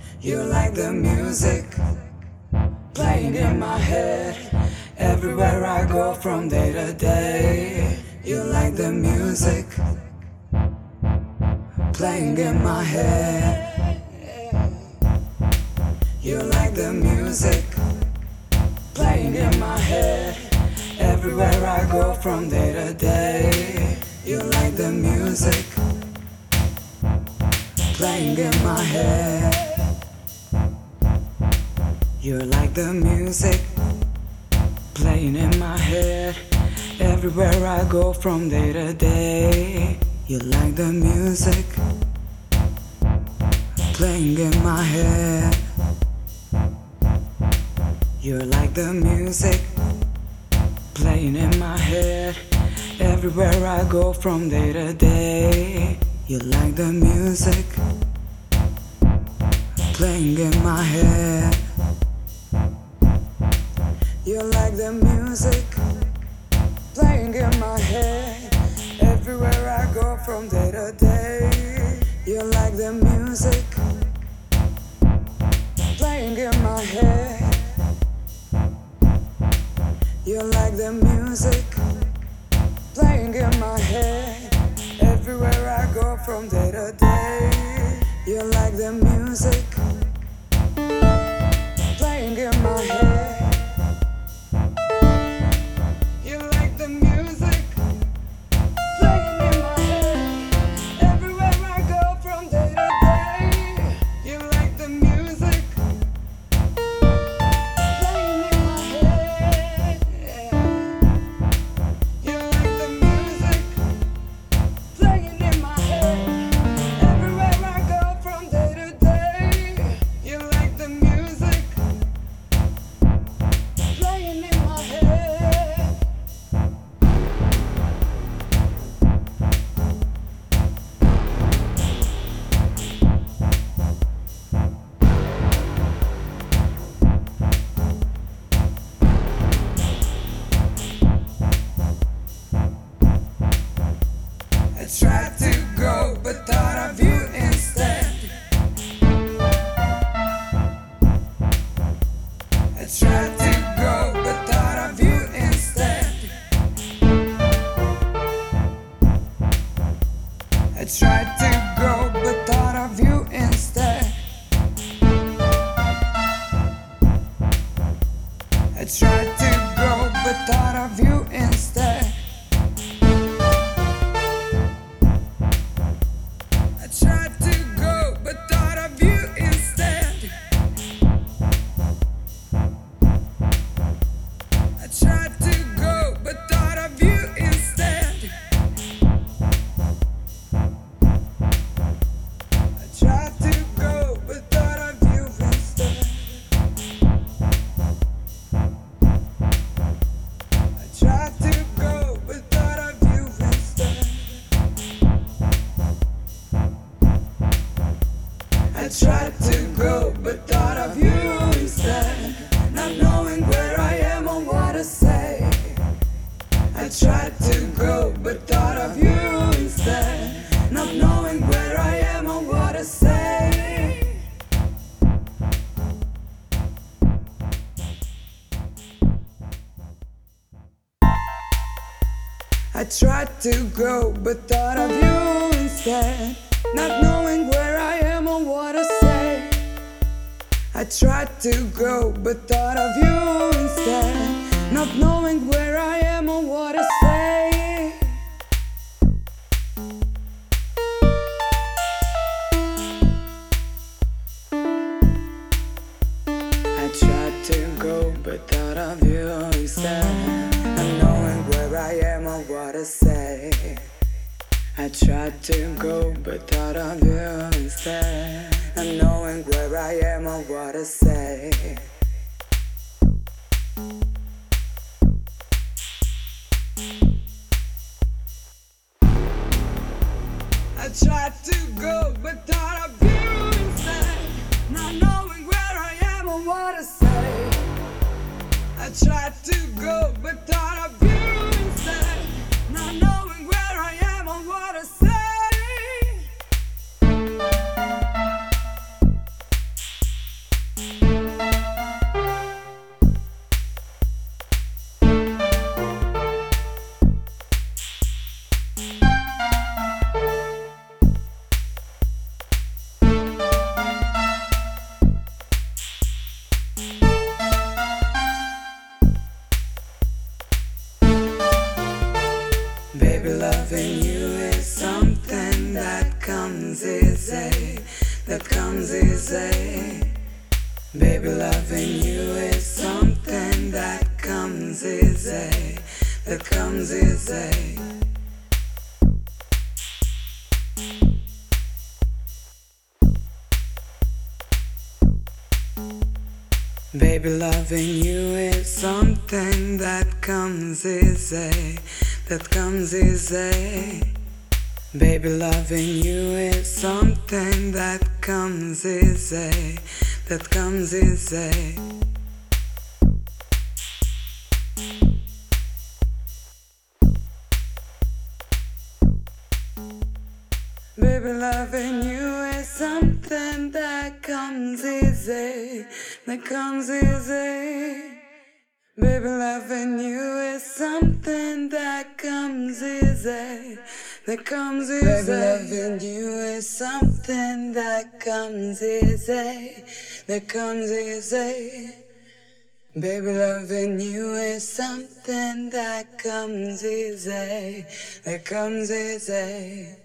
You like the music playing in my head everywhere I go from day to day. You like the music playing in my head. You like the music playing in my head everywhere I go from day to day. You like the music playing in my head. You like the music playing in my head everywhere I go from day to day. You like the music playing in my head. You like the music playing in my head everywhere I go from day to day. You like the music playing in my head. You like the music playing in my head everywhere I go from day to day. You like the music playing in my head. You like the music playing in my head everywhere I go from day to day. You like the music playing in my head. You like the music playing in my head everywhere I go from day to day. You like the music playing in my head. You like the music playing in my head everywhere I go from day to day. You like the music playing in my head. I tried to go, but thought of you instead. I tried to go, but thought of you instead. I tried to go, but thought of you instead. I tried to go, but thought of you instead. I tried to go, but thought of you instead. I tried to go, but thought of you instead. I tried to go, but thought of you instead. I tried to go, but thought of you instead. I tried to go, but thought of you instead. Not knowing where I am or what to say. I tried to go, but thought of you instead. Not knowing where I am or what to say. I tried to go, but thought of you instead. Not knowing where I am or what to say. I tried to go, but thought of you instead. Not knowing where I am or what to say. I tried to go, but thought of you instead. Not knowing where I am or what to say. I tried to go, but thought of you instead. Not knowing where I am or what to say. I tried to go, but thought of you instead. Not knowing where I am or what to say. I tried to go, but thought of you instead. Not knowing where I am or what to say. Baby, loving you is something that comes easy, that comes easy. Baby, loving you is something that comes easy, that comes easy. Baby, loving you is something that comes easy, that comes easy. Baby, loving you is something that comes easy, that comes easy. Baby, loving you is something that comes easy, that comes easy. Baby, loving you is something that comes easy, that comes easy. Baby, loving you is something that comes easy, that comes easy. Baby, loving you is something that comes easy, that comes easy.